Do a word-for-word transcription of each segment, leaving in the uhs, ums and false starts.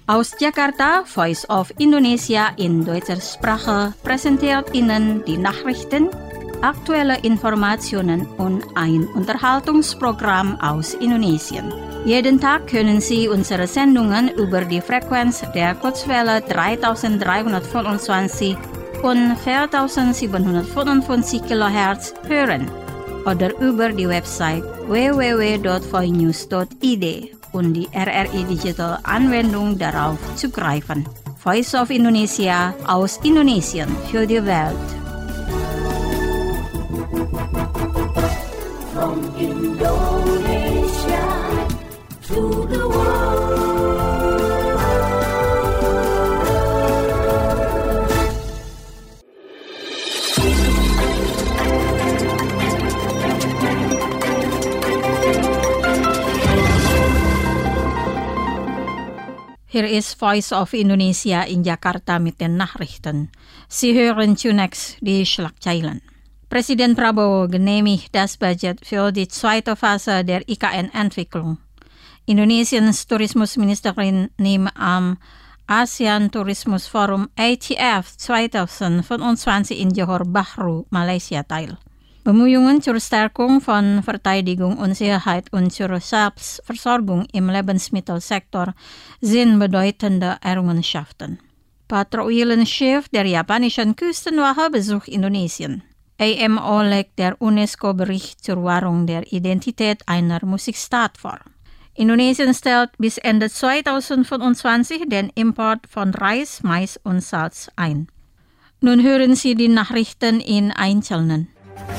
Aus Jakarta, Voice of Indonesia in deutscher Sprache präsentiert Ihnen die Nachrichten, aktuelle Informationen und ein Unterhaltungsprogramm aus Indonesien. Jeden Tag können Sie unsere Sendungen über die Frequenz der Kurzwelle dreitausenddreihundertfünfundzwanzig und viertausendsiebenhundertfünfundfünfzig Kilohertz hören oder über die Website w w w punkt voinews punkt i d und die R R I Digital Anwendung darauf zugreifen. Voice of Indonesia aus Indonesien für die Welt. From Indonesia to the world. Hier ist Voice of Indonesia in Jakarta mit den Nachrichten. Sie hören zunächst die Schlagzeilen. Präsident Prabowo genehmigt das Budget für die zweite Phase der I K N-Entwicklung. Indonesiens Tourismusministerin nimmt am ASEAN Tourismus Forum A T F zweitausendfünfundzwanzig in Johor Bahru, Malaysia teil. Bemühungen zur Stärkung von Verteidigung und Sicherheit und zur Selbstversorgung im Lebensmittelsektor sind bedeutende Errungenschaften. Patrouillenschiff der japanischen Küstenwache besucht Indonesien. A M O legt der UNESCO-Bericht zur Wahrung der Identität einer Musikstadt vor. Indonesien stellt bis Ende zweitausendfünfundzwanzig den Import von Reis, Mais und Salz ein. Nun hören Sie die Nachrichten in Einzelnen.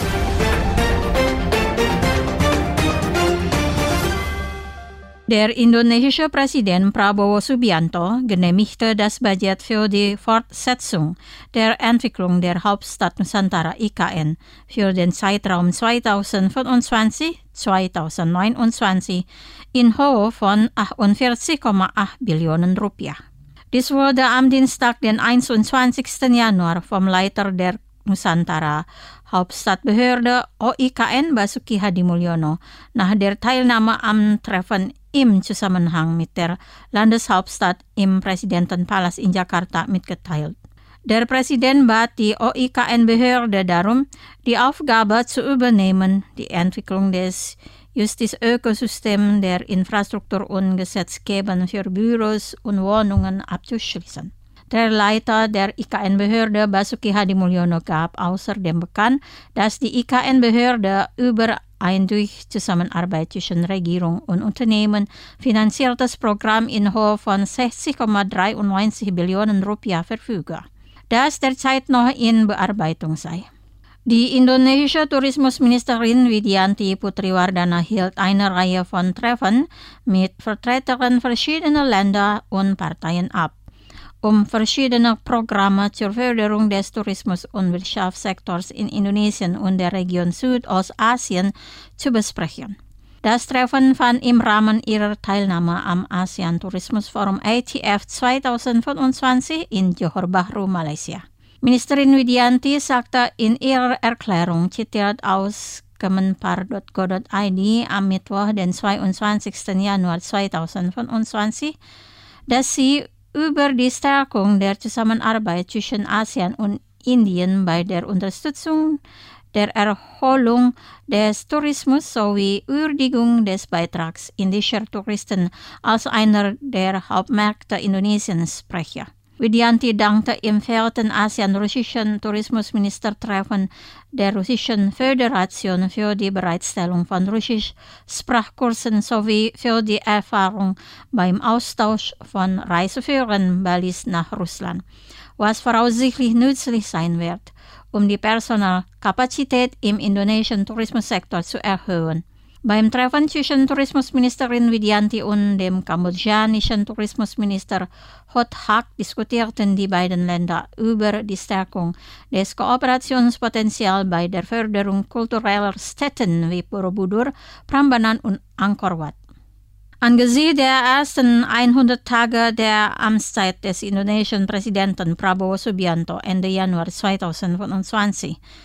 Der indonesische Präsident Prabowo Subianto genehmigte das Budget für die Fortsetzung der Entwicklung der Hauptstadt Nusantara I K N für den Zeitraum zweitausendfünfundzwanzig bis zweitausendneunundzwanzig in Höhe von achtundvierzig Komma acht Billionen Rupiah. Dies wurde am Dienstag, den einundzwanzigsten Januar, vom Leiter der Nusantara Hauptstadtbehörde O I K N Basuki Hadimulyono nach der Teilnahme am Treffen im Zusammenhang mit der Landeshauptstadt im Präsidentenpalast in Jakarta mitgeteilt. Der Präsident bat die O I K N-Behörde darum, die Aufgabe zu übernehmen, die Entwicklung des Justisökosystems der Infrastruktur und Gesetzgebung für Büros und Wohnungen abzuschließen. Der Leiter der I K N-Behörde Basuki Hadimulyono gab außerdem bekannt, dass die I K N-Behörde über ein durch Zusammenarbeit zwischen Regierung und Unternehmen finanziertes Programm in Höhe von sechzig Komma dreiundneunzig Billionen Rupiah verfüge, das derzeit noch in Bearbeitung sei. Die indonesische Tourismusministerin Widianti Putriwardana hielt eine Reihe von Treffen mit Vertretern verschiedener Länder und Parteien ab, um verschiedene Programme zur Förderung des Tourismus- und Wirtschaftssektors in Indonesien und der Region Südostasien zu besprechen. Das Treffen fand im Rahmen ihrer Teilnahme am ASEAN Tourismus Forum A T F zweitausendfünfundzwanzig in Johor Bahru, Malaysia. Ministerin Widianti sagte in ihrer Erklärung, zitiert aus kemenpar punkt go punkt i d am Mittwoch, den zweiundzwanzigsten Januar zweitausendfünfundzwanzig, dass sie über die Stärkung der Zusammenarbeit zwischen ASEAN und Indien bei der Unterstützung der Erholung des Tourismus sowie Würdigung des Beitrags indischer Touristen als einer der Hauptmärkte Indonesiens spreche. Widianti dankte im vierten ASEAN-russischen Tourismusministertreffen der Russischen Föderation für die Bereitstellung von Russisch-Sprachkursen sowie für die Erfahrung beim Austausch von Reiseführern Balis nach Russland, was voraussichtlich nützlich sein wird, um die Personalkapazität im indonesischen Tourismussektor zu erhöhen. Beim Treffen zwischen Tourismusministerin Widianti und dem kambodschanischen Tourismusminister Hot Hak diskutierten die beiden Länder über die Stärkung des Kooperationspotenzials bei der Förderung kultureller Stätten wie Borobudur, Prambanan und Angkor Wat. Angesichts der ersten hundert Tage der Amtszeit des indonesischen Präsidenten Prabowo Subianto Ende Januar zweitausendfünfundzwanzig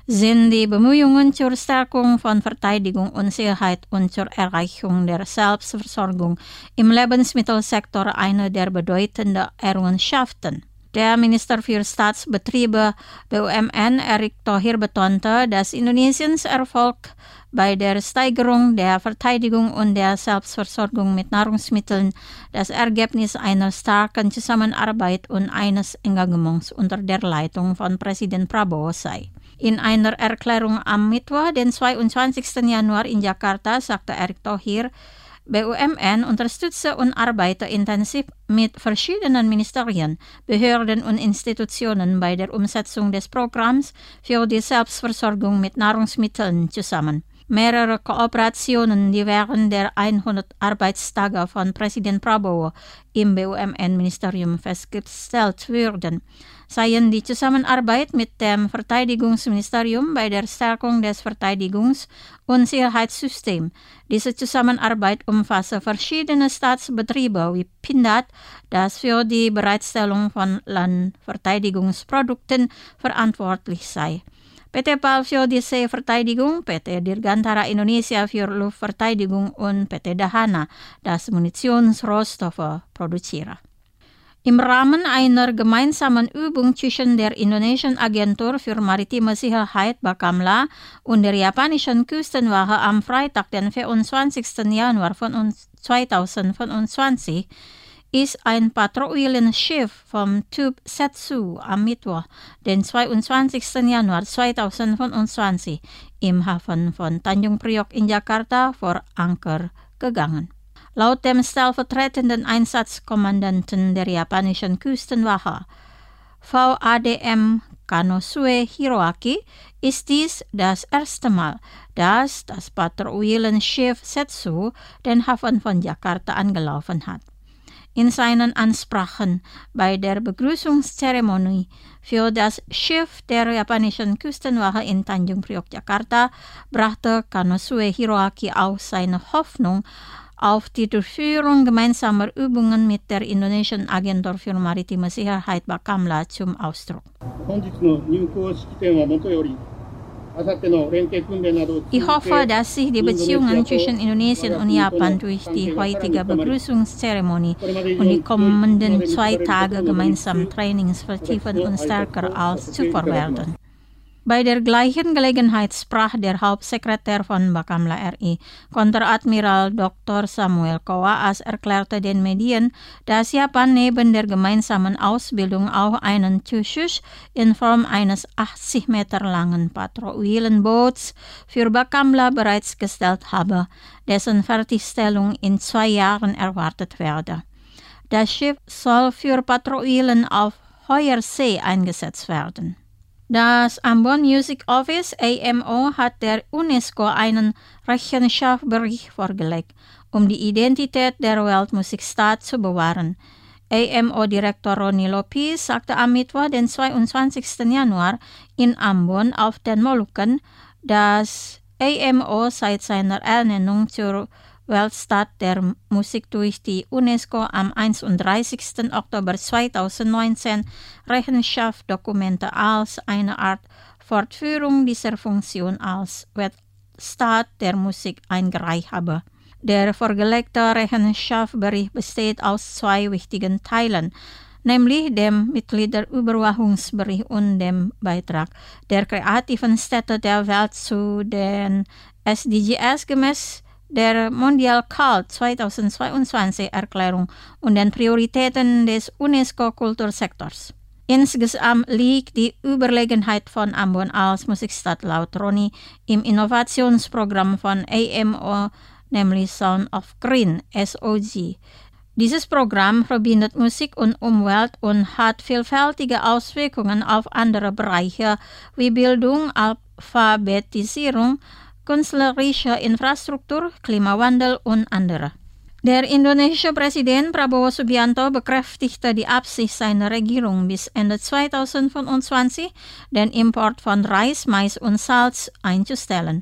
sind die Bemühungen zur Stärkung von Verteidigung und Sicherheit und zur Erreichung der Selbstversorgung im Lebensmittelsektor eine der bedeutenden Errungenschaften. Der Minister für Staatsbetriebe B U M N, Erick Thohir, betonte, dass Indonesiens Erfolg bei der Steigerung der Verteidigung und der Selbstversorgung mit Nahrungsmitteln das Ergebnis einer starken Zusammenarbeit und eines Engagements unter der Leitung von Präsident Prabowo sei. In einer Erklärung am Mittwoch, den zweiundzwanzigsten Januar in Jakarta, sagte Erick Thohir, B U M N unterstütze und arbeite intensiv mit verschiedenen Ministerien, Behörden und Institutionen bei der Umsetzung des Programms für die Selbstversorgung mit Nahrungsmitteln zusammen. Mehrere Kooperationen, die während der hundert Arbeitstage von Präsident Prabowo im B U M N-Ministerium festgestellt wurden, seien die Zusammenarbeit mit dem Verteidigungsministerium bei der Stärkung des Verteidigungs- und Sicherheitssystems. Diese Zusammenarbeit umfasse verschiedene Staatsbetriebe wie Pindad, das für die Bereitstellung von Landverteidigungsprodukten verantwortlich sei. P T PAL für die Seeverteidigung, P T Dirgantara Indonesia für Luftverteidigung und P T Dahana, das Munitionsrohstoffe produziere. Im Rahmen einer gemeinsamen Übung zwischen der indonesischen Agentur für maritime Sicherheit Bakamla und der japanischen Küstenwache am Freitag, den vierundzwanzigsten Januar zweitausendfünfundzwanzig, ist ein Patrouillenschiff vom Typ Setsu am Mittwoch, den zweiundzwanzigsten Januar zweitausendfünfundzwanzig, im Hafen von Tanjung Priok in Jakarta vor Anker gegangen. Laut dem stellvertretenden Einsatzkommandanten der japanischen Küstenwache, V A D M Kanosue Hiroaki, ist dies das erste Mal, dass das Patrouillenschiff Setsu den Hafen von Jakarta angelaufen hat. In seinen Ansprachen bei der Begrüßungszeremonie für das Schiff der japanischen Küstenwache in Tanjung Priok, Jakarta, brachte Kanosue Hiroaki auch seine Hoffnung auf die Durchführung gemeinsamer Übungen mit der indonesischen Agentur für maritime Sicherheit Bakamla zum Ausdruck. Ich hoffe, dass sich die Beziehungen zwischen Indonesien und Japan durch die heutige Begrüßungszeremonie und die kommenden zwei Tage gemeinsamen Trainings vertiefen und stärker als zuvor werden. Bei der gleichen Gelegenheit sprach der Hauptsekretär von Bakamla R I, Konteradmiral Doktor Samuel Kowaas, erklärte den Medien, dass Japan neben der gemeinsamen Ausbildung auch einen Zuschuss in Form eines achtzig Meter langen Patrouillenboots für Bakamla bereits gestellt habe, dessen Fertigstellung in zwei Jahren erwartet werde. Das Schiff soll für Patrouillen auf hoher See eingesetzt werden. Das Ambon Music Office A M O hat der UNESCO einen Rechenschaftsbericht vorgelegt, um die Identität der Weltmusikstar zu bewahren. A M O-Direktor Ronnie Lopez sagte am Mittwoch, den zweiundzwanzigsten Januar, in Ambon auf den Molukken, dass A M O seit seiner Ernennung zur Weltstadt der Musik durch die UNESCO am einunddreißigsten Oktober zweitausendneunzehn Rechenschaftsdokumente als eine Art Fortführung dieser Funktion als Weltstadt der Musik eingereicht habe. Der vorgelegte Rechenschaftsbericht besteht aus zwei wichtigen Teilen, nämlich dem Mitgliederüberwachungsbericht und dem Beitrag der kreativen Städte der Welt zu den S D Gs gemäß der Mondial Cult zweitausendzweiundzwanzig Erklärung und den Prioritäten des UNESCO-Kultursektors. Insgesamt liegt die Überlegenheit von Ambon als Musikstadt laut Ronnie im Innovationsprogramm von A M O, nämlich Sound of Green, S O G. Dieses Programm verbindet Musik und Umwelt und hat vielfältige Auswirkungen auf andere Bereiche wie Bildung, Alphabetisierung, künstlerische Infrastruktur, Klimawandel und andere. Der indonesische Präsident Prabowo Subianto bekräftigte die Absicht seiner Regierung, bis Ende zweitausendfünfundzwanzig den Import von Reis, Mais und Salz einzustellen.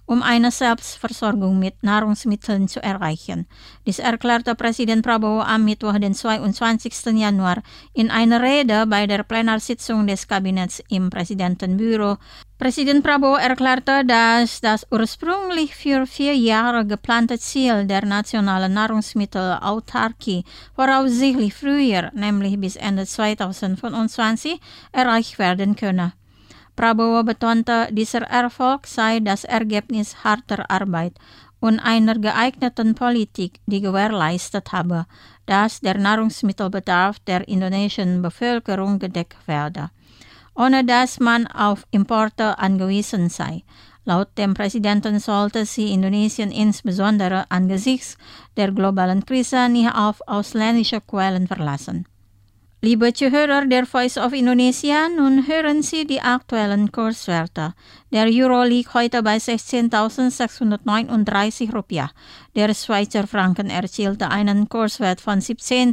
um eine Selbstversorgung mit Nahrungsmitteln zu erreichen. Dies erklärte Präsident Prabowo am Mittwoch, den zweiundzwanzigsten Januar, in einer Rede bei der Plenarsitzung des Kabinetts im Präsidentenbüro. Präsident Prabowo erklärte, dass das ursprünglich für vier Jahre geplante Ziel der nationalen Nahrungsmittelautarkie voraussichtlich früher, nämlich bis Ende zweitausendfünfundzwanzig, erreicht werden könne. Prabowo betonte, dieser Erfolg sei das Ergebnis harter Arbeit und einer geeigneten Politik, die gewährleistet habe, dass der Nahrungsmittelbedarf der indonesischen Bevölkerung gedeckt werde, ohne dass man auf Importe angewiesen sei. Laut dem Präsidenten sollte sich Indonesien insbesondere angesichts der globalen Krise nicht auf ausländische Quellen verlassen. Liebe Zuhörer der Voice of Indonesia, nun hören Sie die aktuellen Kurswerte. Der Euro liegt heute bei sechzehntausendsechshundertneununddreißig Rupiah. Der Schweizer Franken erzielte einen Kurswert von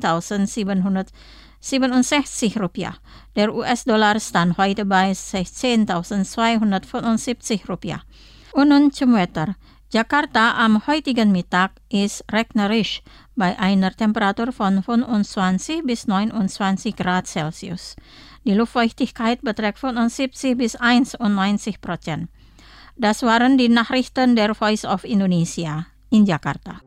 siebzehntausendsiebenhundertsiebenundsechzig Rupiah. Der U S-Dollar stand heute bei sechzehntausendzweihundertfünfundsiebzig Rupiah. Und nun zum Wetter. Jakarta am heutigen Mittag ist regnerisch bei einer Temperatur von fünfundzwanzig bis neunundzwanzig Grad Celsius. Die Luftfeuchtigkeit beträgt fünfundsiebzig bis einundneunzig Prozent. Das waren die Nachrichten der Voice of Indonesia in Jakarta.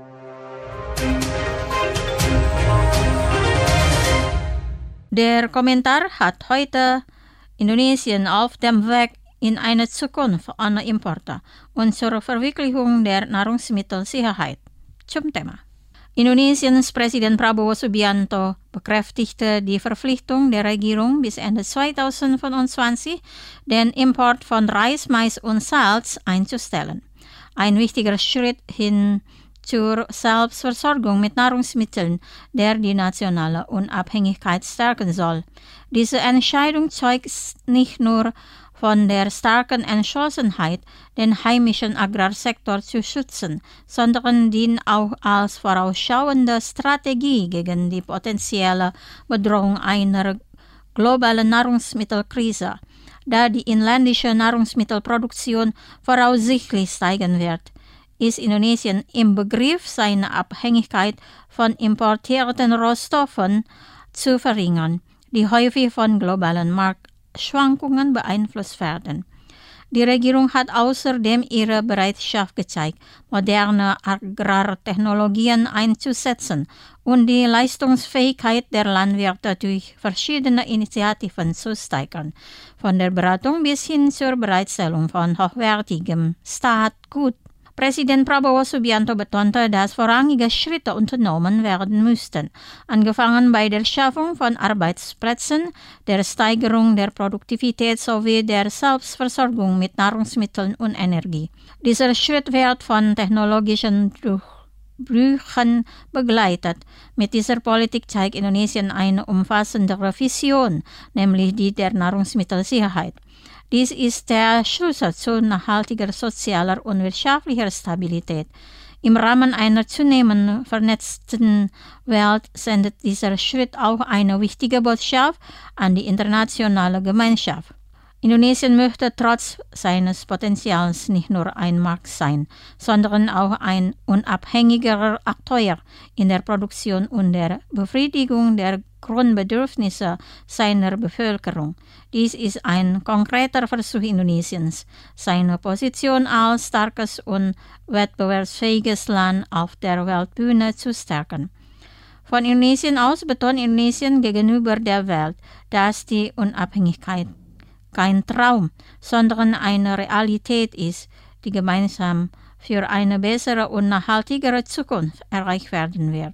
Der Kommentar hat heute Indonesien auf dem Weg in eine Zukunft ohne Importe und zur Verwirklichung der Nahrungsmittelsicherheit. Zum Thema. Indonesiens Präsident Prabowo Subianto bekräftigte die Verpflichtung der Regierung bis Ende zweitausendfünfundzwanzig, den Import von Reis, Mais und Salz einzustellen. Ein wichtiger Schritt hin zur Selbstversorgung mit Nahrungsmitteln, der die nationale Unabhängigkeit stärken soll. Diese Entscheidung zeugt nicht nur von der starken Entschlossenheit, den heimischen Agrarsektor zu schützen, sondern dient auch als vorausschauende Strategie gegen die potenzielle Bedrohung einer globalen Nahrungsmittelkrise, da die inländische Nahrungsmittelproduktion voraussichtlich steigen wird. Ist Indonesien im Begriff, seine Abhängigkeit von importierten Rohstoffen zu verringern, die häufig von globalen Marktschwankungen beeinflusst werden. Die Regierung hat außerdem ihre Bereitschaft gezeigt, moderne Agrartechnologien einzusetzen und die Leistungsfähigkeit der Landwirte durch verschiedene Initiativen zu steigern, von der Beratung bis hin zur Bereitstellung von hochwertigem Saatgut. Präsident Prabowo Subianto betonte, dass vorrangige Schritte unternommen werden müssten, angefangen bei der Schaffung von Arbeitsplätzen, der Steigerung der Produktivität sowie der Selbstversorgung mit Nahrungsmitteln und Energie. Dieser Schritt wird von technologischen Durchbrüchen begleitet. Mit dieser Politik zeigt Indonesien eine umfassendere Vision, nämlich die der Nahrungsmittelsicherheit. Dies ist der Schlüssel zu nachhaltiger sozialer und wirtschaftlicher Stabilität. Im Rahmen einer zunehmend vernetzten Welt sendet dieser Schritt auch eine wichtige Botschaft an die internationale Gemeinschaft. Indonesien möchte trotz seines Potenzials nicht nur ein Markt sein, sondern auch ein unabhängiger Akteur in der Produktion und der Befriedigung der Grundbedürfnisse seiner Bevölkerung. Dies ist ein konkreter Versuch Indonesiens, seine Position als starkes und wettbewerbsfähiges Land auf der Weltbühne zu stärken. Von Indonesien aus betont Indonesien gegenüber der Welt, dass die Unabhängigkeit kein Traum, sondern eine Realität ist, die gemeinsam für eine bessere und nachhaltigere Zukunft erreicht werden wird.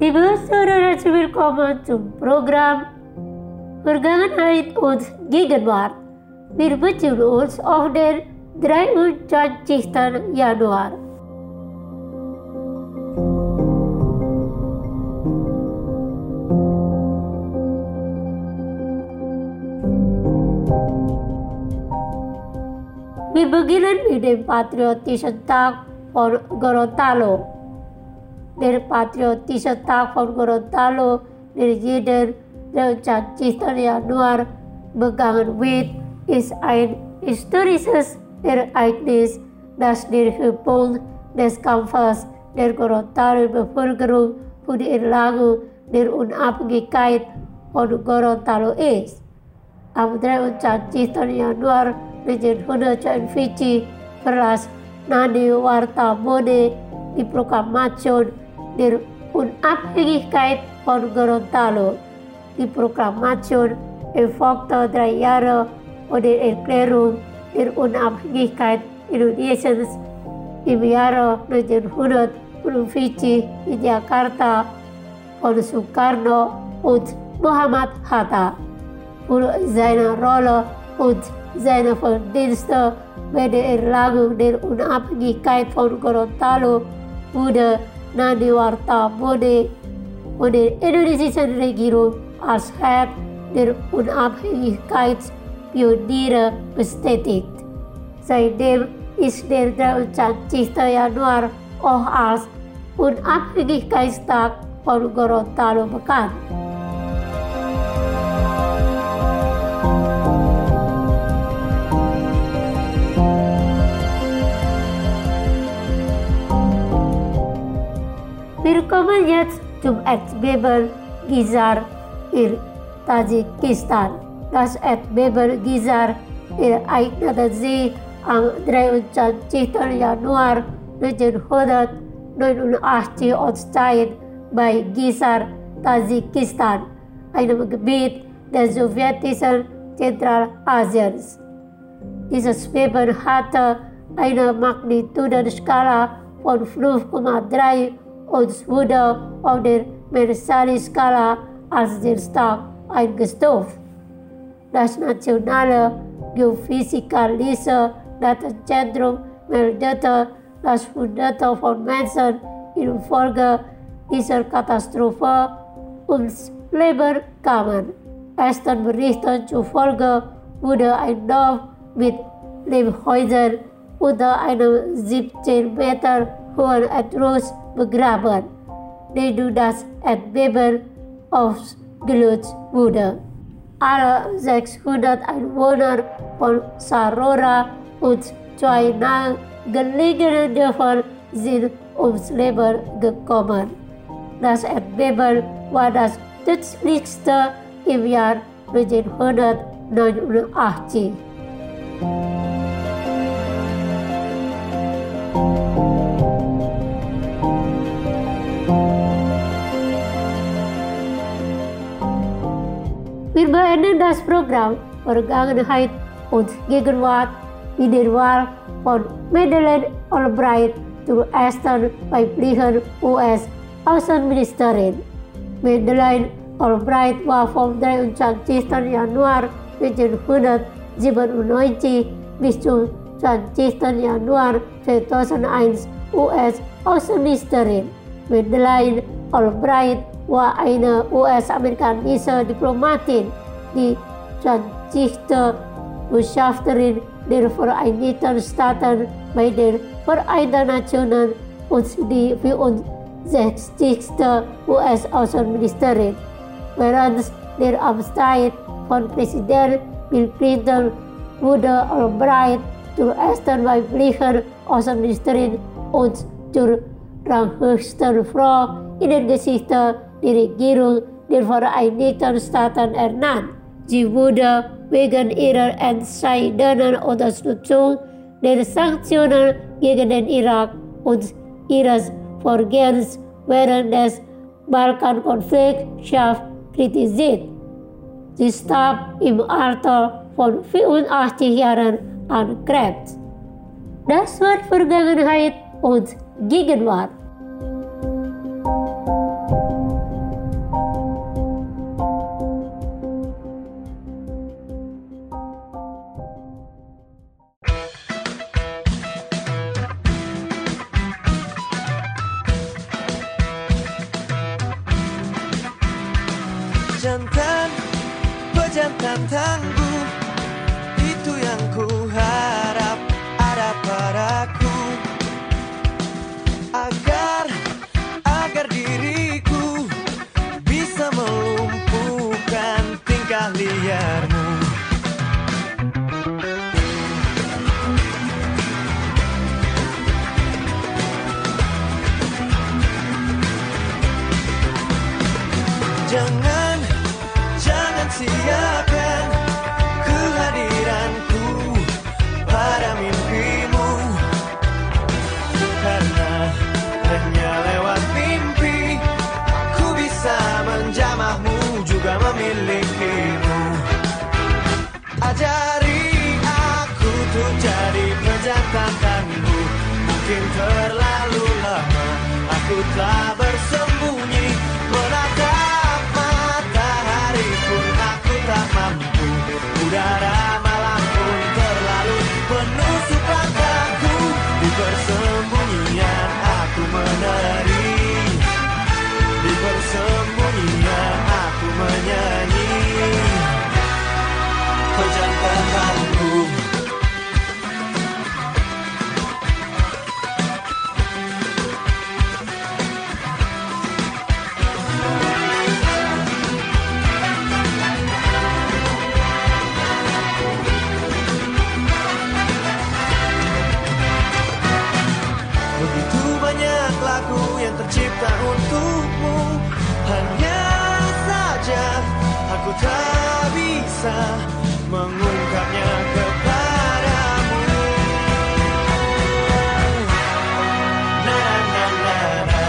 Liebe Zuhörer, herzlich willkommen zum Programm Vergangenheit und Gegenwart. Wir beziehen uns auf den dreiundzwanzigsten Januar. Wir beginnen mit dem Patriotischen Tag von Gorontalo. Der Patriotische Tag von Gorontalo, der jeden dreiundzwanzigsten Januar begangen wird, ist ein historisches Ereignis, das der Höhepunkt des Kampfes der Gorontalo-Bevölkerung für die Erlangung der Unabhängigkeit von Gorontalo ist. Am dreiundzwanzigsten Januar neunzehnhundertzweiundvierzig verlas Nadi Wartabone die Proklamation der Unabhängigkeit von Gorontalo. Die Proklamation erfolgte drei Jahre vor der Erklärung der Unabhängigkeit Indonesiens im Jahre neunzehnhundertfünfundvierzig in Jakarta von Soekarno und Muhammad Hatta. Für seine Rolle und seine Verdienste bei der Erlangung der Unabhängigkeit von Gorontalo wurde Nadi Wartabone von der indonesischen Regierung als Herr der Unabhängigkeitspioniere bestätigt. Seitdem ist der dreiundzwanzigsten Januar auch als Unabhängigkeitstag von Gorontalo bekannt. Wir kommen jetzt zum Erdbeben Gizar in Tadschikistan. Das Erdbeben Gizar ereignete sich am dreiundzwanzigsten Januar neunzehnhundertneunundachtzig Ortszeit bei Gizar, Tadschikistan, einem Gebiet des sowjetischen Zentralasiens. Dieses Beben hatte eine Magnitudenskala von fünf Komma drei und wurde auf der Mercalli-Skala als sehr stark eingestuft. Das nationale Geophysikalische Datenzentrum meldete, dass Hunderte von Menschen infolge dieser Katastrophe ums Leben kamen. Ersten Berichten zufolge wurde ein Dorf mit Lehmhäusern unter einem siebzehn Meter hohen Erdrutsch begraben, der durch das Erdbeben ausgelöst wurde. Alle sechshundert Einwohner von Sarora und zwei nahegelegenen Dörfern sind ums Leben gekommen. Das Erdbeben war das tödlichste im Jahr neunzehnhundertneunundachtzig. Wir beenden das Programm Vergangenheit und Gegenwart mit der Wahl von Madeleine Albright zur ersten weiblichen U S-Außenministerin. Madeleine Albright war vom dreiundzwanzigsten Januar neunzehnhundertsiebenundneunzig bis zum zwanzigsten Januar zweitausendeins U S-Außenministerin. Madeleine Albright war eine U S-amerikanische Diplomatin, die zwanzigste Botschafterin der Vereinigten Staaten bei den Vereinten Nationen und die vierundsechzigste U S-Außenministerin. Während der Amtszeit von Präsident Bill Clinton wurde Albright zur ersten weiblichen Außenministerin und zur ranghöchsten Frau in der Geschichte der Regierung der Vereinigten Staaten ernannt. Sie wurde wegen ihrer entscheidenden Unterstützung der Sanktionen gegen den Irak und ihres Vorgehens während des Balkankonflikts scharf kritisiert. Sie starb im Alter von vierundachtzig Jahren an Krebs. Das war Vergangenheit und Gegenwart. pejantan, pejantan tangguh, itu yang ku harap ada padaku, agar agar diriku bisa melumpuhkan tingkah liarmu. Jangan, jangan siapkan kehadiranku pada mimpimu, karena hanya lewat mimpi aku bisa menjamahmu, juga memilikimu. Ajari aku untuk jadi pejantan tangguh, mungkin terlalu lama aku telah bersembunyi, menatap matahari pun aku tak mampu, udara malam pun terlalu menusuk langkahku, di persembunyian aku menari, di persembunyian aku menyanyi, pejantan tangguh. Begitu banyak lagu yang tercipta untukmu, hanya saja aku tak bisa mengungkapnya kepadamu. Na na na na.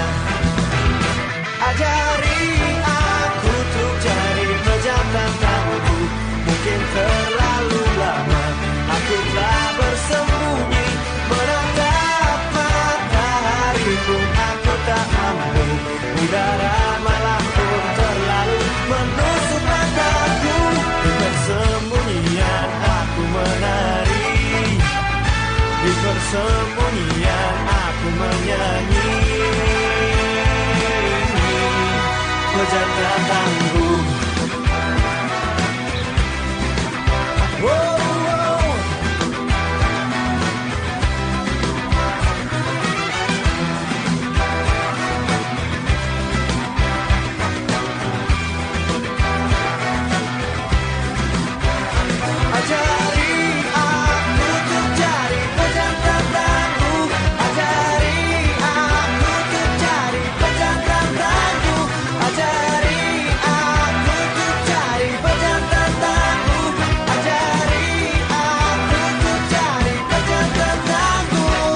Ajari aku untuk jadi pejantan tangguh, mungkin terlalu lama aku telah bersembunyi, menatap matahari pun aku tak mampu, udara malam pun terlalu menusuk langkahku, di persembunyian aku menari, di persembunyian aku menyanyi, pejantan tangguh. Wow. Ajari aku untuk jadi pejantan tangguh, ajari aku untuk jadi pejantan tangguh, ajari aku untuk jadi pejantan tangguh, ajari aku untuk jadi pejantan tangguh.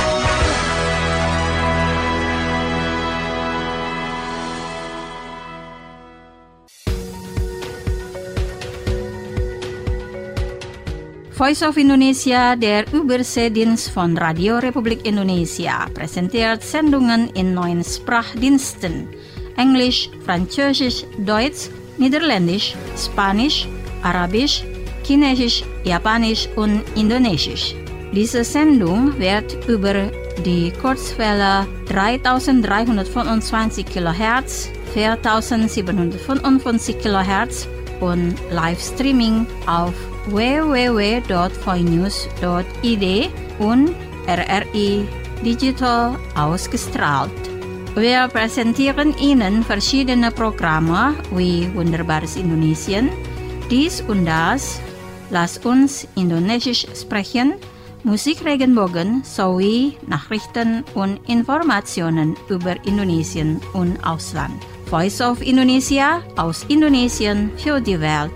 Voice of Indonesia, der Überseedienst von Radio Republik Indonesia, präsentiert Sendungen in neun Sprachdiensten: Englisch, Französisch, Deutsch, Niederländisch, Spanisch, Arabisch, Chinesisch, Japanisch und Indonesisch. Diese Sendung wird über die Kurzwelle dreitausenddreihundertfünfundzwanzig Kilohertz, viertausendsiebenhundertfünfundfünfzig Kilohertz und Livestreaming auf w w w punkt voinews punkt i d und R R I Digital ausgestrahlt. Wir präsentieren Ihnen verschiedene Programme wie Wunderbares Indonesien, dies und das, Lass uns Indonesisch sprechen, Musik Regenbogen sowie Nachrichten und Informationen über Indonesien und Ausland. Voice of Indonesia aus Indonesien für die Welt.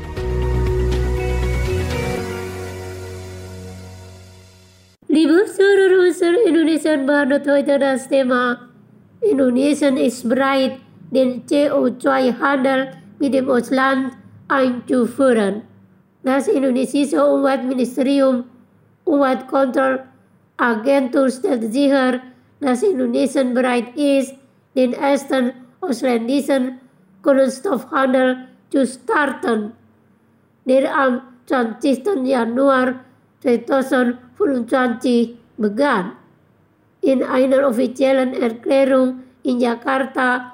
Liebe Zuhörer unserer Indonesian Bahn heute das Thema Indonesien ist bereit, den C O zwei Handel mit dem Ausland einzuführen. Das indonesische Umweltministerium Umweltkontrollagentur stellt sicher, dass Indonesien bereit ist, den ersten ausländischen Kohlenstoffhandel zu starten, der am zwanzigsten Januar zweitausendfünfundzwanzig begann. In einer offiziellen Erklärung in Jakarta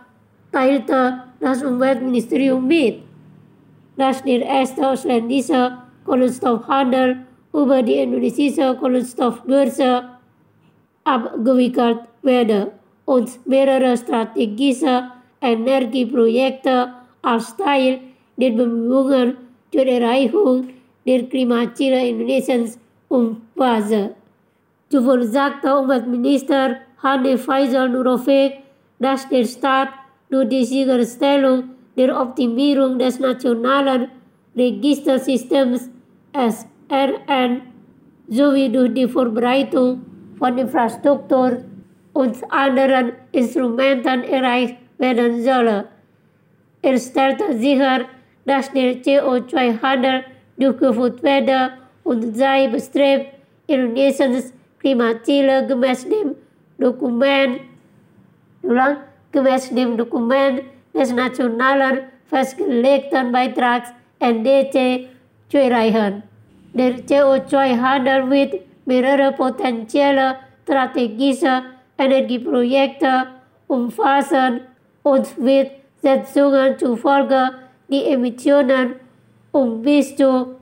teilte das Umweltministerium mit, dass der erste ausländische Kohlenstoffhandel über die indonesische Kohlenstoffbörse abgewickelt werde und mehrere strategische Energieprojekte als Teil der Bemühungen zur Erreichung der Klimaziele Indonesiens umfasse. Zuvor sagte Umweltminister Hanif Faisal Nurofik, dass der Staat durch die Sicherstellung der Optimierung des nationalen Registersystems S R N sowie durch die Vorbereitung von Infrastruktur und anderen Instrumenten erreicht werden solle. Er stellte sicher, dass der C O zwei Handel durchgeführt werde und sei bestrebt, Indonesiens Klimaziele gemäß dem Dokument, ulang, gemäß dem Dokument des nationalen festgelegten Beitrags N D C zu erreichen. Der C O zwei Handel wird mehrere potenzielle strategische Energieprojekte umfassen und wird Setzungen zufolge die Emissionen um bis zu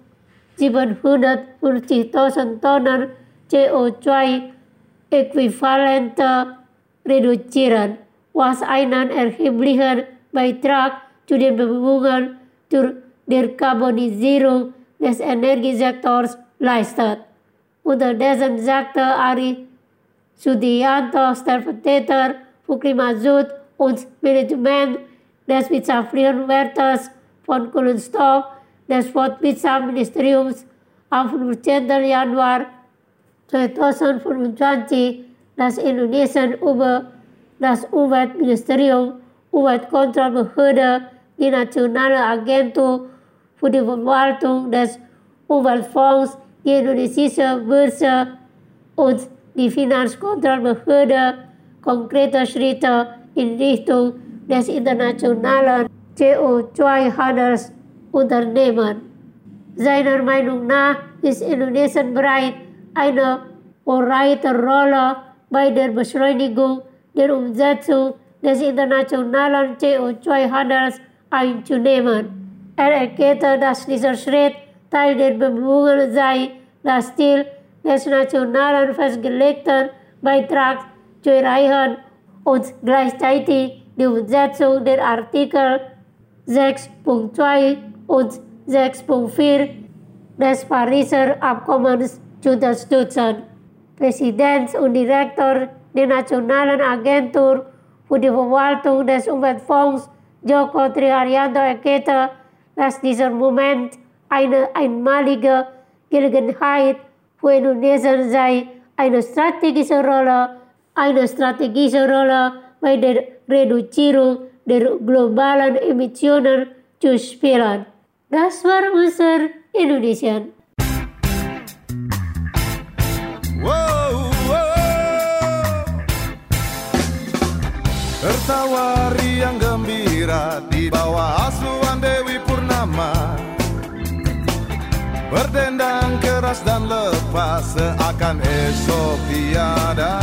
siebenhundertfünfzigtausend Tonnen C O zwei Äquivalente reduzieren, was einen erheblichen Beitrag zu den Bemühungen zur Dekarbonisierung des Energiesektors leistet. Unterdessen sagte Ari Sudianto, Stellvertreter für Klimaschutz und Management des wirtschaftlichen Wertes von Kohlenstoff des Fortwirtschaftsministeriums am fünfzehnten Januar zweitausendfünfundzwanzig, dass Indonesien über das Umweltministerium, Umweltkontrollbehörde, die Nationale Agentur für die Verwaltung des Umweltfonds, die indonesische Börse und die Finanzkontrollbehörde konkrete Schritte in Richtung des internationalen C O zwei Handels unternehmen. Seiner Meinung nach ist Indonesien bereit, eine breite Rolle bei der Beschleunigung der Umsetzung des internationalen C O zwei Handels einzunehmen. Er erklärte, dass dieser Schritt Teil der Bemühungen sei, das Ziel des nationalen festgelegten Beitrags zu erreichen und gleichzeitig die Umsetzung der Artikel sechs Punkt zwei und sechs Punkt vier des Pariser Abkommens zu unterstützen. Präsident und Direktor der Nationalen Agentur für die Verwaltung des Umweltfonds, Joko Triharyanto, erklärte, dass dieser Moment eine einmalige Gelegenheit für Indonesien sei, eine strategische Rolle, eine strategische Rolle bei der Reduzierung der globalen Emissionen zu spielen. Das war unser Indonesien. Wow, wow. Tertawa riang gembira di bawah asuhan Dewi Purnama, berdendang keras dan lepas seakan esok tiada.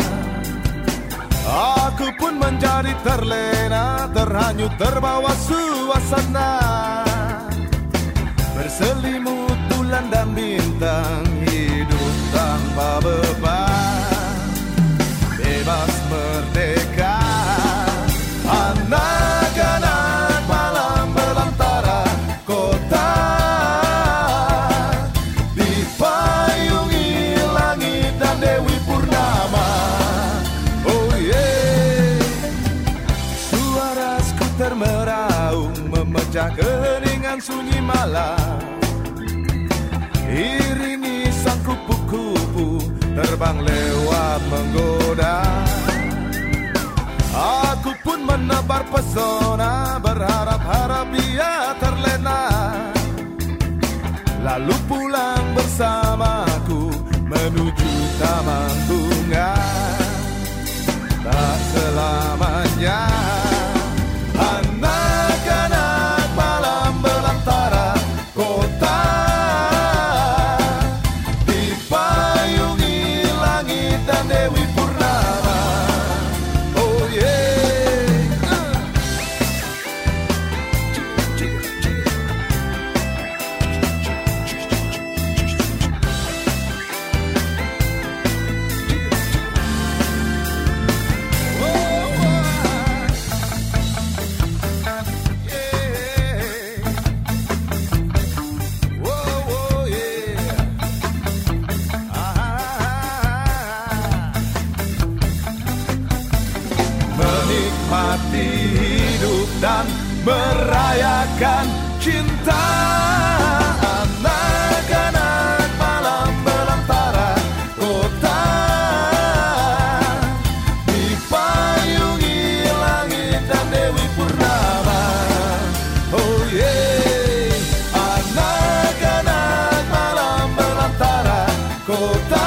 Aku pun menjadi terlena, terhanyut terbawa suasana, berselimut bulan dan bintang, hidup tanpa beban, bebas merdeka. Anak-anak malam belantara kota, dipayungi langit dan Dewi Purnama. Oh yeah, suara skuter meraung memecah keheningan sunyi malam, iringi sang kupu-kupu terbang lewat menggoda. Aku pun menebar pesona, berharap-harap ia terlena, lalu pulang bersamaku menuju taman bunga. Tak selamanya anak-anak malam belantara kota, dipayungi langit dan Dewi Purnama. Oh yeah, menikmati hidup dan merayakan cinta. Anak-anak malam belantara kota, dipayungi langit dan Dewi Purnama. Oh yeah, anak-anak malam belantara kota,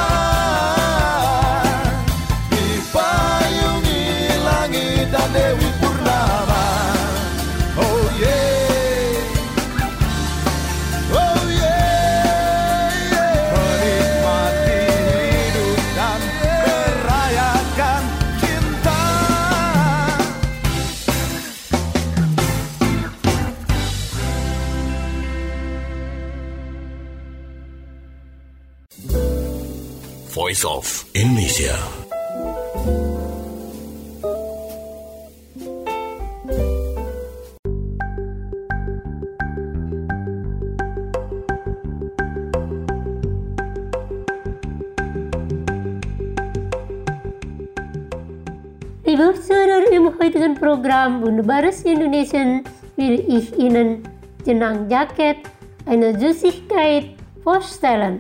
dipayungi langit dan Dewi Purnama. Oh yeah, oh yeah, yeah. Menikmati hidup dan merayakan cinta. Voice of Indonesia. Liebe Zuhörer, im heutigen Programm Wunderbares Indonesien will ich Ihnen Jenang Jacket, eine Süßigkeit, vorstellen.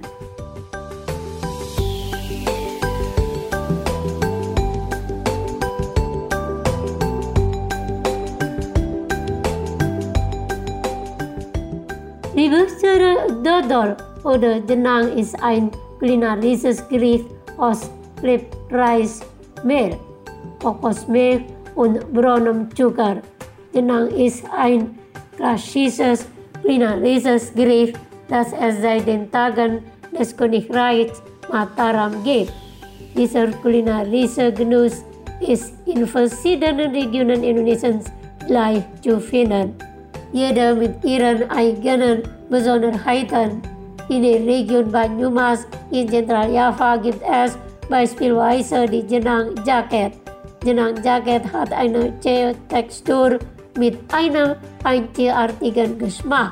Liebe Zuhörer, Dodol oder Jenang ist ein kulinarisches Gericht aus Reismehl, Kokosmehl und braunem Zucker. Jenang ist ein klassisches kulinarisches Gericht, das es seit den Tagen des Königreichs Mataram gibt. Dieser kulinarische Genuss ist in verschiedenen Regionen Indonesiens gleich zu finden, jede mit ihren eigenen Besonderheiten. In der Region Banyumas in Zentraljava gibt es beispielsweise die Jenang Jacket. Jenang Jacket hat eine zähe Textur mit einem einzigartigen Geschmack.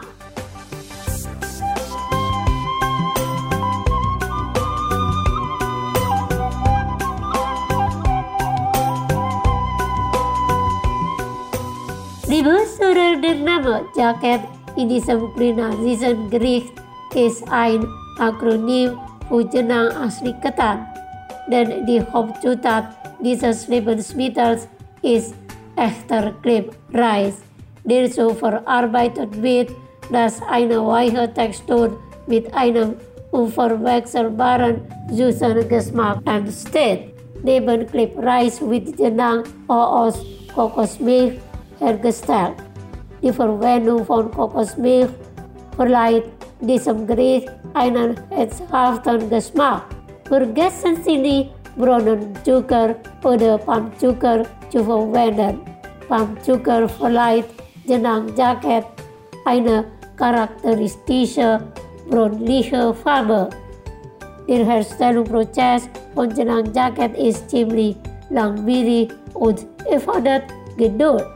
Liebe Zuhörer, der Name Jacket in diesem kulinarischen Gericht ist ein Akronym für Jenang asli Ketan, denn die Hauptzutat dieses Lebensmittels ist echter Klebreis, der so verarbeitet wird, dass eine weiche Textur mit einem unverwechselbaren süßen Geschmack entsteht. Neben Klebreis wird Jenang auch aus Kokosmilch hergestellt. Die Verwendung von Kokosmilch verleiht diesem Gericht einen herzhaften Geschmack. Vergessen Sie nicht, braunen Zucker oder Palmzucker zu verwenden. Palmzucker verleiht Jenang Jacket eine charakteristische bräunliche Farbe. Der Herstellungsprozess von Jenang Jacket ist ziemlich langwierig und erfordert Geduld.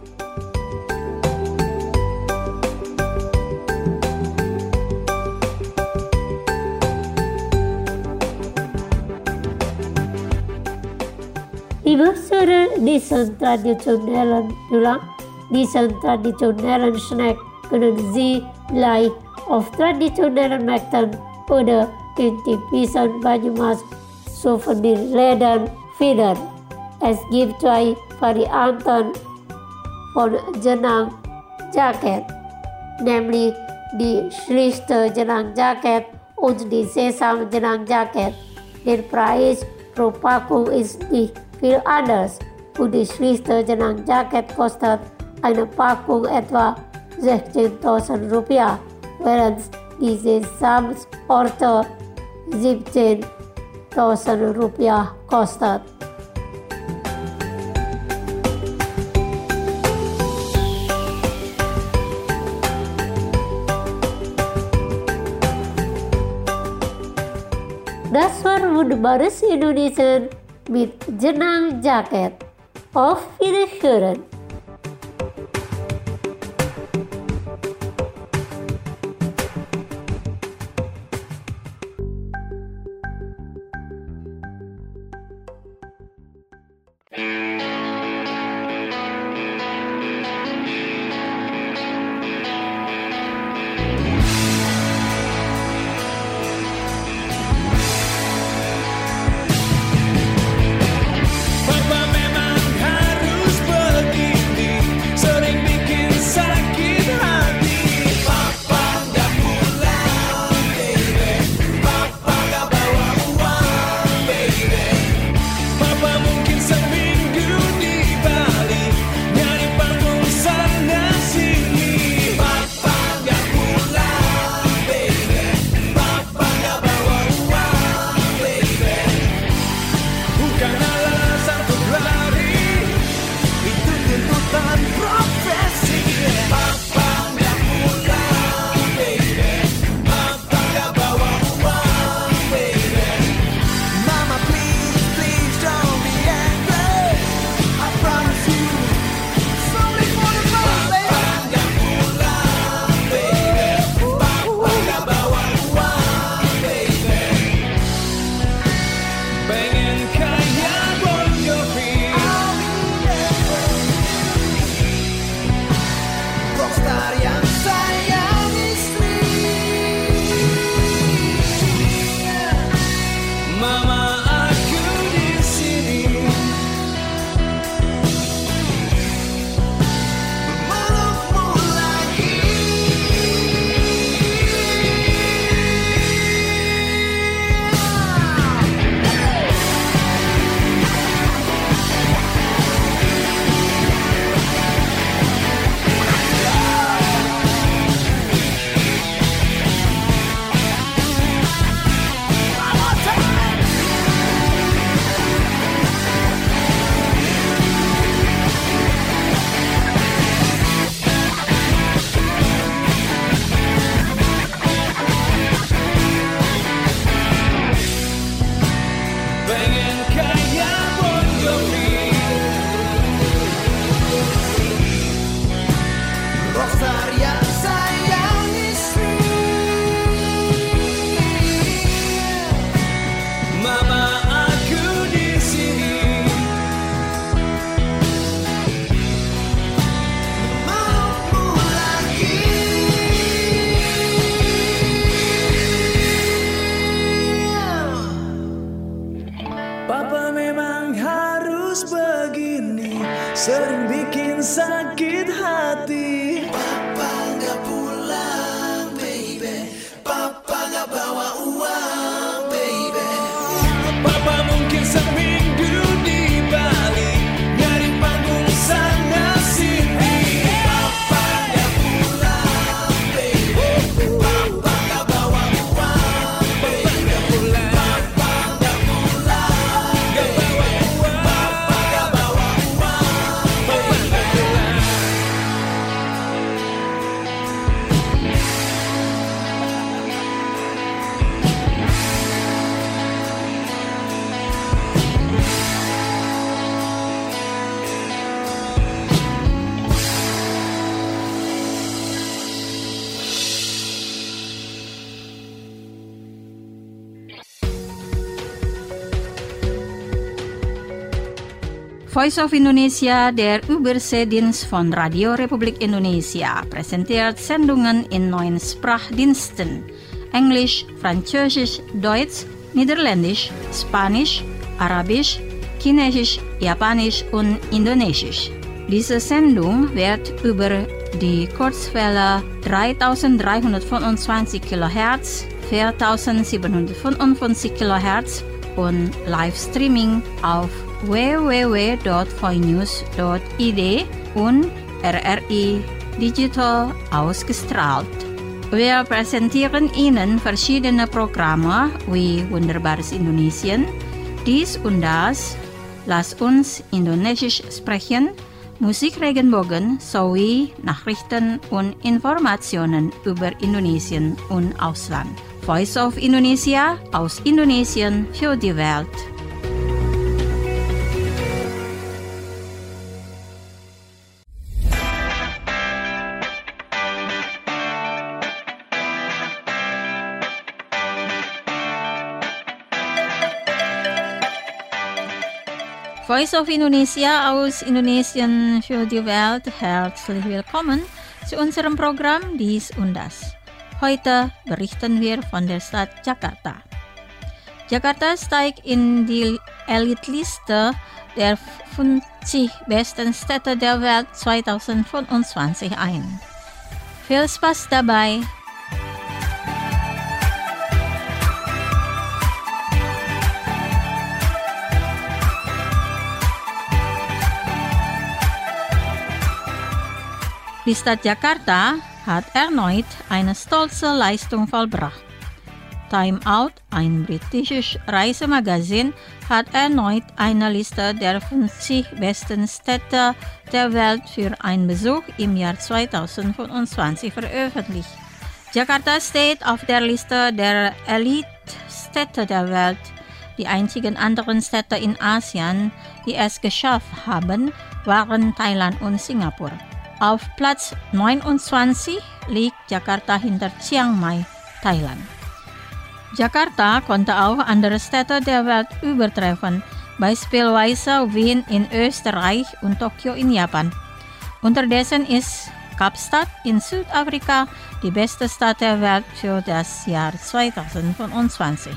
Liebe Zuhörer, diesen traditionellen Tulang, diesen traditionellen Snack können Sie leicht auf traditionellen Märkten oder in typischen Banyumas Souvenirläden finden. Es gibt zwei Varianten von Jenang Jacket, nämlich die schlichte Jenang Jacket und die Sesam Jenang Jacket. Der Preis pro Packung ist nicht viel anders. Für die schlichte Jenang Jacket kostet eine Packung etwa sechzehntausend Rupiah, während die Sesamsorte siebzehntausend Rupiah kostet. Das war Wunderbares Indonesien mit Jenang Jacket. Auf Wiederhören! tuntutan profesi. Papa nggak pulang, baby. Papa nggak bawa uang, baby. Mama please, please don't be angry. I promise you, it's only for the money, baby. Papa nggak pulang, baby. Papa nggak bawa uang, baby. Pengen kaya Bon Jovi, rockstar yang sayang istri. Mama aku di sini memelukmu lagi. Pengen kaya Bon Jovi, rockstar yang sayang istri. Mama aku di sini memelukmu lagi. Papa memang harus begini, sering bikin sakit hati. Papa nggak pulang, baby. Papa nggak bawa uang, baby. Papa mungkin seminggu di Bali, nyari panggung sana sini. Papa nggak pulang, baby. Papa nggak bawa uang, baby. Papa nggak pulang, Papa nggak pulang, nggak bawa uang. Papa nggak bawa uang, Papa nggak pulang. Voice of Indonesia, der Überseedienst von Radio Republik Indonesia, präsentiert Sendungen in neun Sprachdiensten: Englisch, Französisch, Deutsch, Niederländisch, Spanisch, Arabisch, Chinesisch, Japanisch und Indonesisch. Diese Sendung wird über die Kurzwelle dreitausenddreihundertfünfundzwanzig Kilohertz, viertausendsiebenhundertfünfundfünfzig Kilohertz und Livestreaming auf w w w punkt voinews punkt i d und R R I Digital ausgestrahlt. Wir präsentieren Ihnen verschiedene Programme wie Wunderbares Indonesien, dies und das, Lass uns Indonesisch sprechen, Musik Regenbogen sowie Nachrichten und Informationen über Indonesien und Ausland. Voice of Indonesia, aus Indonesien für die Welt. Voice of Indonesia aus Indonesien für die Welt. Herzlich willkommen zu unserem Programm Dies und Das. Heute berichten wir von der Stadt Jakarta. Jakarta steigt in die Elitliste der fünfzig besten Städte der Welt zweitausendfünfundzwanzig ein. Viel Spaß dabei! Die Stadt Jakarta hat erneut eine stolze Leistung vollbracht. Time Out, ein britisches Reisemagazin, hat erneut eine Liste der fünfzig besten Städte der Welt für einen Besuch im Jahr zweitausendfünfundzwanzig veröffentlicht. Jakarta steht auf der Liste der Elite-Städte der Welt. Die einzigen anderen Städte in Asien, die es geschafft haben, waren Thailand und Singapur. Auf Platz neunundzwanzig liegt Jakarta hinter Chiang Mai, Thailand. Jakarta konnte auch andere Städte der Welt übertreffen, beispielsweise Wien in Österreich und Tokio in Japan. Unterdessen ist Kapstadt in Südafrika die beste Stadt der Welt für das Jahr zweitausendfünfundzwanzig.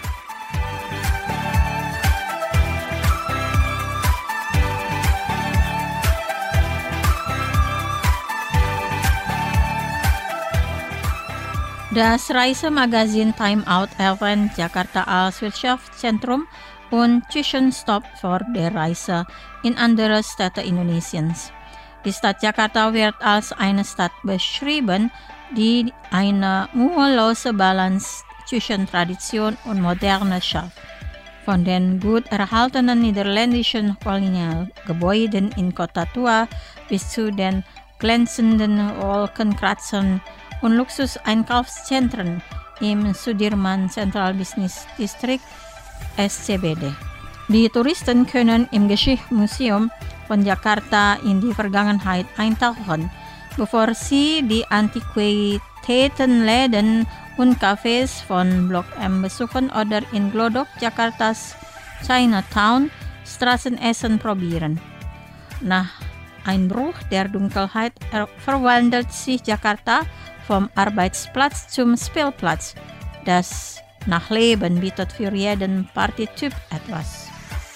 Das Reisemagazin Time Out erwähnt Jakarta als Wirtschaftszentrum und Zwischenstopp für die Reise in andere Städte Indonesiens. Die Stadt Jakarta wird als eine Stadt beschrieben, die eine mühelose Balance zwischen Tradition und Moderne schafft. Von den gut erhaltenen niederländischen Kolonialgebäuden in Kota Tua bis zu den glänzenden Wolkenkratzern und Luxus-Einkaufszentren im Sudirman Central Business District S C B D. Die Touristen können im Geschichtsmuseum von Jakarta in die Vergangenheit eintauchen, bevor sie die Antiquitätenläden und Cafés von Blok M besuchen oder in Glodok, Jakartas Chinatown, Straßenessen probieren. Nach Einbruch der Dunkelheit verwandelt sich Jakarta vom Arbeitsplatz zum Spielplatz. Das Nachleben bietet für jeden Partytyp etwas.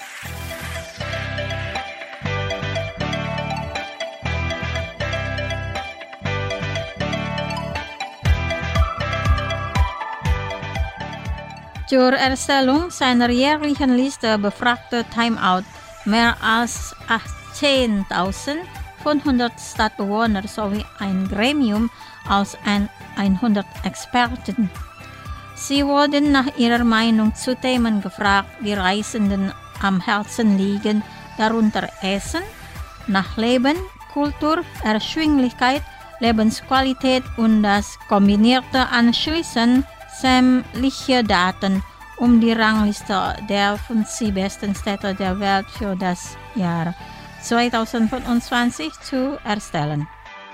Zur Erstellung seiner jährlichen Liste befragte Time Out mehr als achtzehntausendfünfhundert Stadtbewohner sowie ein Gremium aus hundert Experten. Sie wurden nach ihrer Meinung zu Themen gefragt, die Reisenden am Herzen liegen, darunter Essen, Nachleben, Kultur, Erschwinglichkeit, Lebensqualität und das kombinierte Anschließen sämtlicher Daten, um die Rangliste der fünfzig besten Städte der Welt für das Jahr zweitausendfünfundzwanzig zu erstellen.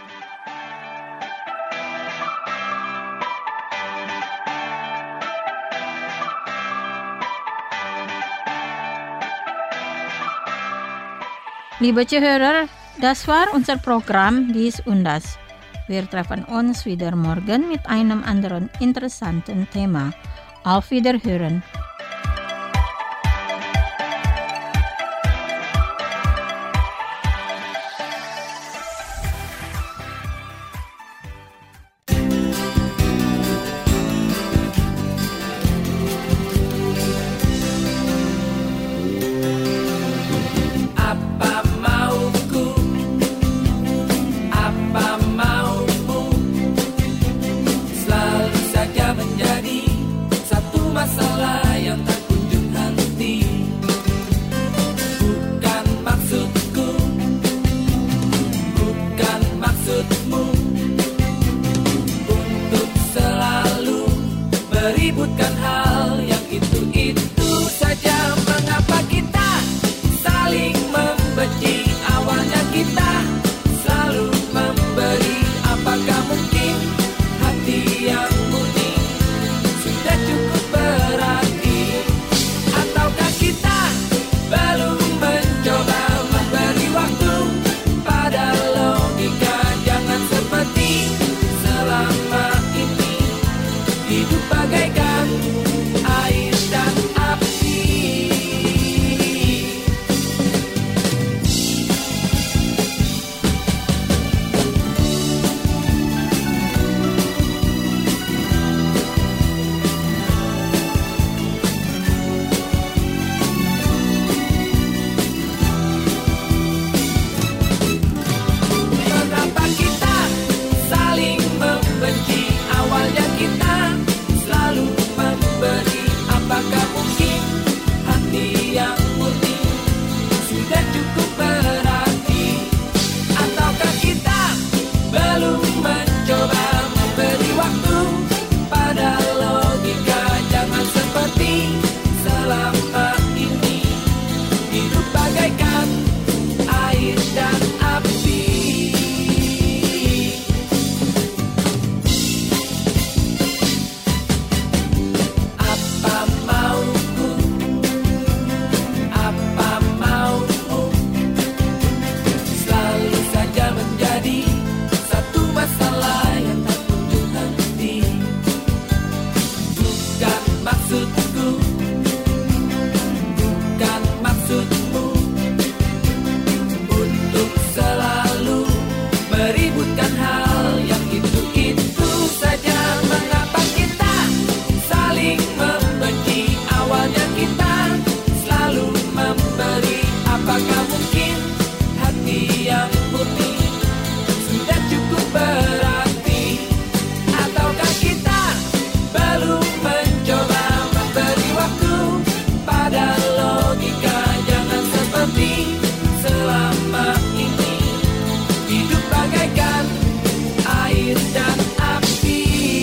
Liebe Zuhörer, das war unser Programm Dies und Das. Wir treffen uns wieder morgen mit einem anderen interessanten Thema. Auf Wiederhören. Selalu saja menjadi satu masalah meributkan hal yang itu-itu saja. Mengapa kita saling membenci? Awalnya kita selalu memberi. Apakah mungkin hati yang murni sudah cukup berarti? Ataukah kita belum mencoba memberi waktu pada logika? Jangan seperti selama ini hidup bagaikan air dan api.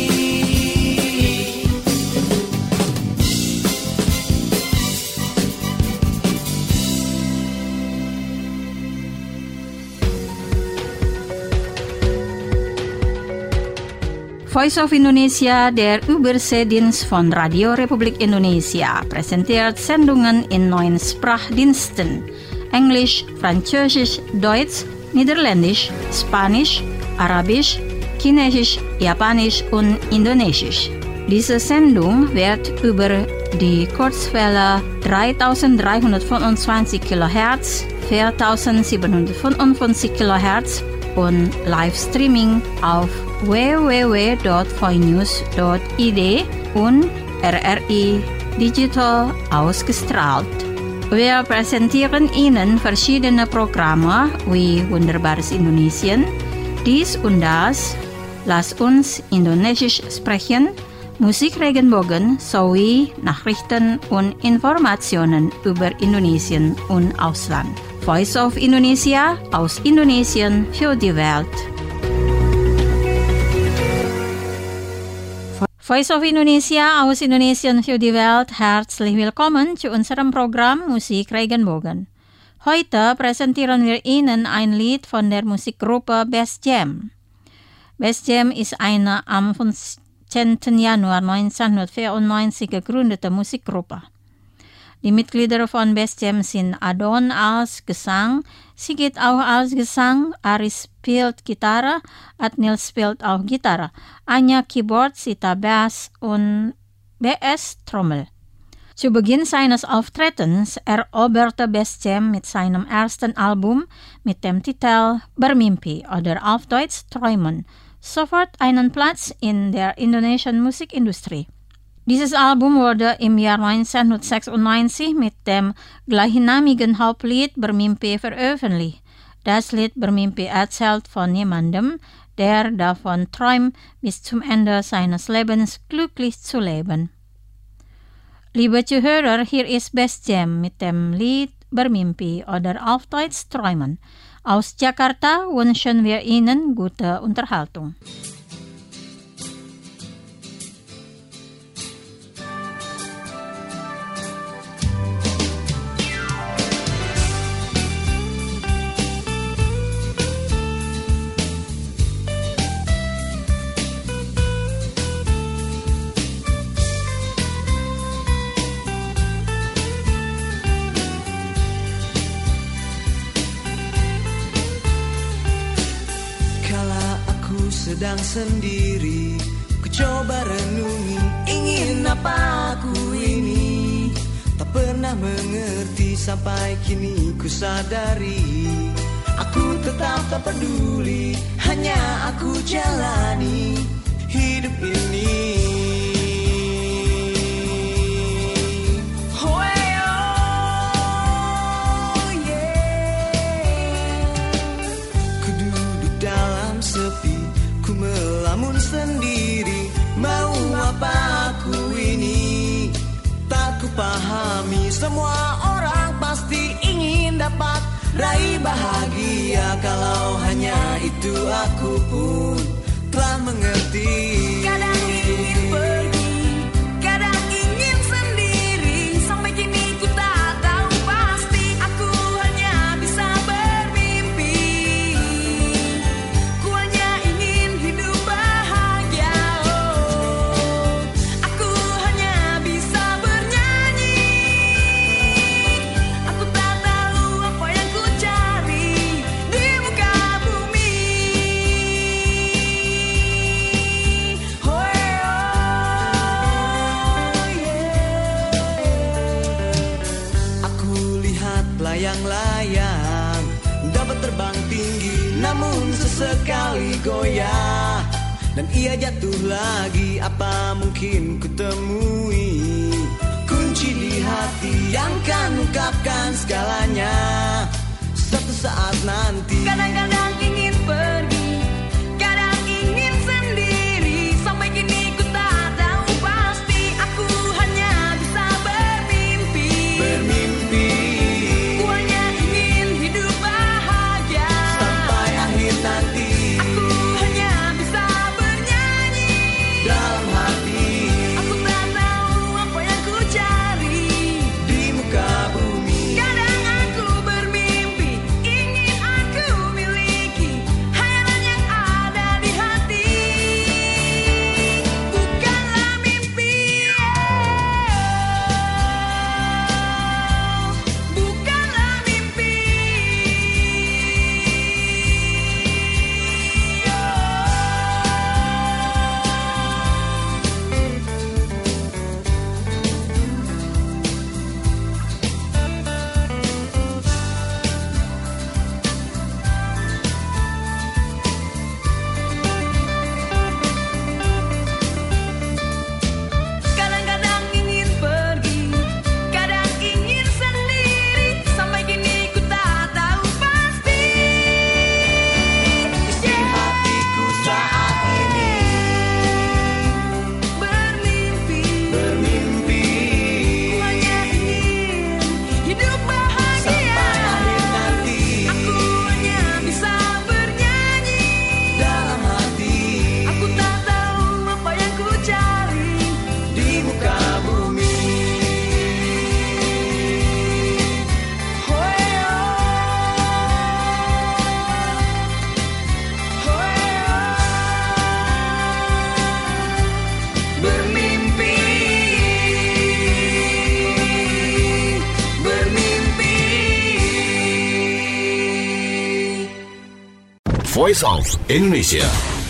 Voice of Indonesia, der Überseedienst von Radio Republik Indonesia, präsentiert Sendungen in neun Sprachdiensten: Englisch, Französisch, Deutsch, Niederländisch, Spanisch, Arabisch, Chinesisch, Japanisch und Indonesisch. Diese Sendung wird über die Kurzwelle dreitausenddreihundertfünfundzwanzig Kilohertz, viertausendsiebenhundertfünfundfünfzig Kilohertz und Livestreaming auf w w w punkt voinews punkt i d und R R I Digital ausgestrahlt. Wir präsentieren Ihnen verschiedene Programme wie Wunderbares Indonesien, dies und das, Lass uns Indonesisch sprechen, Musik Regenbogen sowie Nachrichten und Informationen über Indonesien und Ausland. Voice of Indonesia aus Indonesien für die Welt. Voice of Indonesia aus Indonesien für die Welt, herzlich willkommen zu unserem Programm Musik Regenbogen. Heute präsentieren wir Ihnen ein Lied von der Musikgruppe Bass Jam. Bass Jam ist eine am fünfzehnten Januar neunzehnhundertvierundneunzig gegründete Musikgruppe. Die Mitglieder von Bass Jam sind Adon als Gesang, Sigit auch als Gesang, Aris spielt Gitarre, Adnil spielt auch Gitarre, Anya Keyboard, Sita Bass und B S Trommel. Zu Beginn seines Auftretens eroberte Bass Jam mit seinem ersten Album mit dem Titel Bermimpi oder auf Deutsch Träumen sofort einen Platz in der indonesischen Musikindustrie. Dieses Album wurde im Jahr neunzehnhundertsechsundneunzig mit dem gleichnamigen Hauptlied Bermimpi veröffentlicht. Das Lied Bermimpi erzählt von jemandem, der davon träumt, bis zum Ende seines Lebens glücklich zu leben. Liebe Zuhörer, hier ist Bass Jam mit dem Lied Bermimpi oder auf Deutsch Träumen. Aus Jakarta wünschen wir Ihnen gute Unterhaltung. Sedang sendiri, ku coba renungi, ingin apa aku ini. Tak pernah mengerti sampai kini ku sadari, aku tetap tak peduli, hanya aku jalani hidup ini. Melamun sendiri, mau apa aku ini? Tak ku pahami, semua orang pasti ingin dapat raih bahagia. Kalau hanya itu aku pun telah mengerti. Kadang ingin pergi, kadang ingin sendiri. Sampai kini ku tak tahu pasti, aku hanya bisa bermimpi. Ku hanya ingin hidup bahagia. Oh, aku hanya bisa bernyanyi. Aku tak tahu apa yang ku cari di muka bumi. sesekali goyah dan ia jatuh lagi, apa mungkin ku temui kunci di hati yang kan ungkapkan segalanya suatu saat nanti. Kadang-kadang ingin pergi, kadang ingin sendiri, sampai kini ku tak tahu pasti, aku hanya bisa bermimpi. Bermimpi, Ku hanya ingin hidup bahagia sampai akhir nanti. Aku hanya bisa bernyanyi Dalam hati, Aku tak tahu apa yang ku cari. di muka bumi. Kadang aku bermimpi, ingin aku miliki hayalan yang ada di hati. Bukanlah mimpi, bukanlah mimpi. Kadang-kadang ingin pergi, kadang ingin sendiri, sampai kini ku tak tahu pasti. Isi hatiku saat ini Bermimpi, bermimpi ku hanya ingin hidup bahagia sampai akhir nanti. Aku hanya bisa bernyanyi, Dalam hati, aku tak tahu apa yang ku cari. di muka bumi. Bermimpi, bermimpi. Voice of Indonesia.